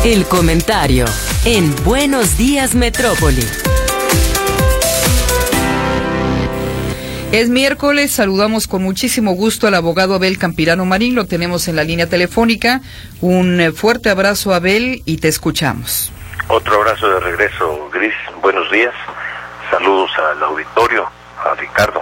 El comentario en Buenos Días Metrópoli. Es miércoles, saludamos con muchísimo gusto al abogado Abel Campirano Marín, lo tenemos en la línea telefónica. Un fuerte abrazo, Abel, y te escuchamos. Otro abrazo de regreso, Gris. Buenos días. Saludos al auditorio, a Ricardo.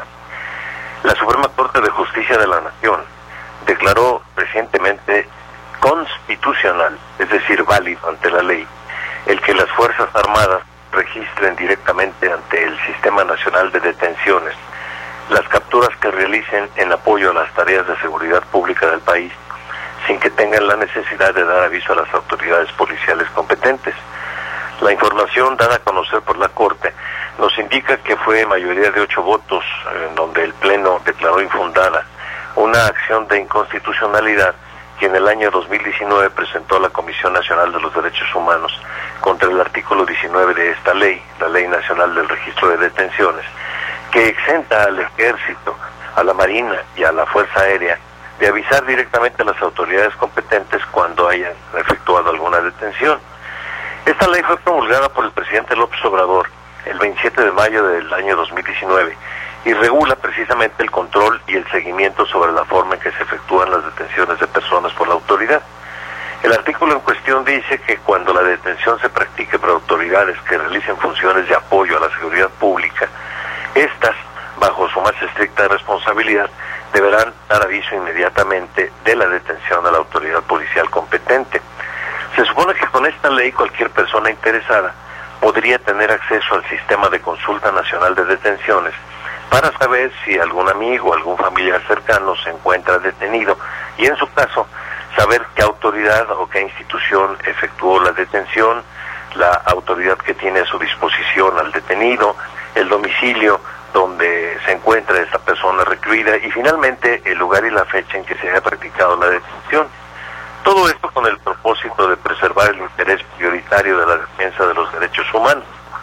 La Suprema Corte de Justicia de la Nación declaró recientemente constitucional, es decir, válido ante la ley, el que las Fuerzas Armadas registren directamente ante el Sistema Nacional de Detenciones las capturas que realicen en apoyo a las tareas de seguridad pública del país, sin que tengan la necesidad de dar aviso a las autoridades policiales competentes. La información dada a conocer por la Corte nos indica que fue mayoría de 8 votos, en donde el Pleno declaró infundada una acción de inconstitucionalidad que en el año 2019 presentó a la Comisión Nacional de los Derechos Humanos contra el artículo 19 de esta ley, la Ley Nacional del Registro de Detenciones, que exenta al Ejército, a la Marina y a la Fuerza Aérea de avisar directamente a las autoridades competentes cuando hayan efectuado alguna detención. Esta ley fue promulgada por el presidente López Obrador el 27 de mayo del año 2019 y regula precisamente el control y el seguimiento sobre la forma en que se efectúan las detenciones de personas por la autoridad. El artículo en cuestión dice que cuando la detención se practique por autoridades que realicen funciones de apoyo a la seguridad pública, estas, bajo su más estricta responsabilidad, deberán dar aviso inmediatamente de la detención a la autoridad policial competente. Se supone que con esta ley cualquier persona interesada podría tener acceso al Sistema de Consulta Nacional de Detenciones para saber si algún amigo o algún familiar cercano se encuentra detenido y, en su caso, saber qué autoridad o qué institución efectuó la detención, la autoridad que tiene a su disposición al detenido, el domicilio donde se encuentra esta persona recluida y finalmente el lugar y la fecha en que se haya practicado la detención. Todo esto con el propósito de preservar el interés prioritario de la defensa de los derechos humanos.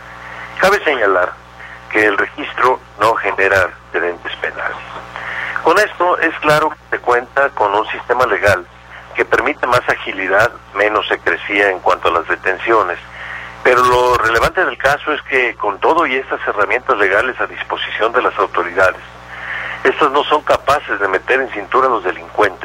Cabe señalar que el registro no genera antecedentes penales. Con esto es claro que se cuenta con un sistema legal que permite más agilidad, menos secrecía en cuanto a las detenciones. Pero lo relevante del caso es que con todo y estas herramientas legales a disposición de las autoridades, estas no son capaces de meter en cintura a los delincuentes.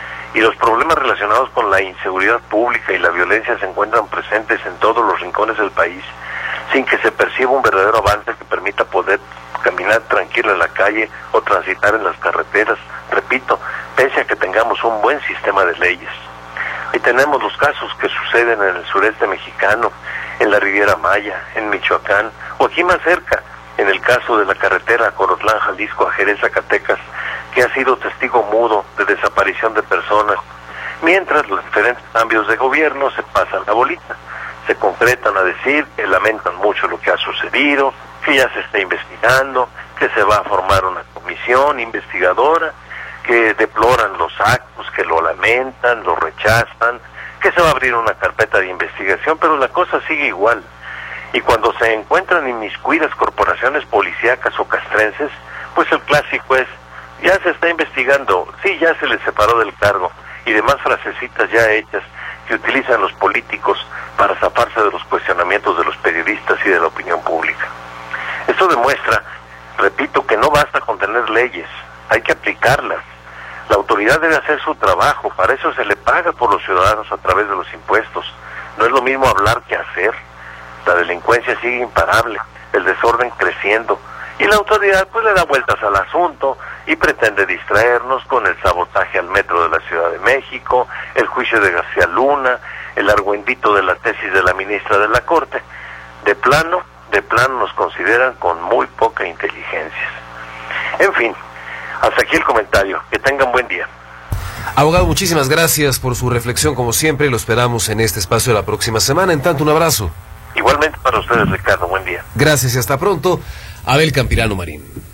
Y los problemas relacionados con la inseguridad pública y la violencia se encuentran presentes en todos los rincones del país, sin que se perciba un verdadero avance que permita poder caminar tranquilo en la calle o transitar en las carreteras, repito, pese a que tengamos un buen sistema de leyes. Ahí tenemos los casos que suceden en el sureste mexicano, en la Riviera Maya, en Michoacán, o aquí más cerca, en el caso de la carretera Corotlán, Jalisco, a Jerez, Zacatecas, que ha sido testigo mudo de desaparición de personas, mientras los diferentes cambios de gobierno se pasan la bolita, se concretan a decir que lamentan mucho lo que ha sucedido, que ya se está investigando, que se va a formar una comisión investigadora, que deploran los actos, que lo lamentan, lo rechazan, que se va a abrir una carpeta de investigación, pero la cosa sigue igual. Y cuando se encuentran inmiscuidas corporaciones policíacas o castrenses, pues el clásico es, ya se está investigando, sí, ya se les separó del cargo, y demás frasecitas ya hechas que utilizan los políticos para zafarse de los cuestionamientos de los periodistas y de la opinión pública. Esto demuestra, repito, que no basta con tener leyes, hay que aplicarlas. La autoridad debe hacer su trabajo, para eso se le paga por los ciudadanos a través de los impuestos. No es lo mismo hablar que hacer. La delincuencia sigue imparable, el desorden creciendo, y la autoridad pues le da vueltas al asunto y pretende distraernos con el sabotaje al metro de la Ciudad de México, el juicio de García Luna, el argüendito de la tesis de la ministra de la Corte. De plano nos consideran con muy poca inteligencia. En fin, hasta aquí el comentario. Que tengan buen día. Abogado, muchísimas gracias por su reflexión como siempre y lo esperamos en este espacio la próxima semana. En tanto, un abrazo. Igualmente para ustedes, Ricardo. Buen día. Gracias y hasta pronto. Abel Campirano Marín.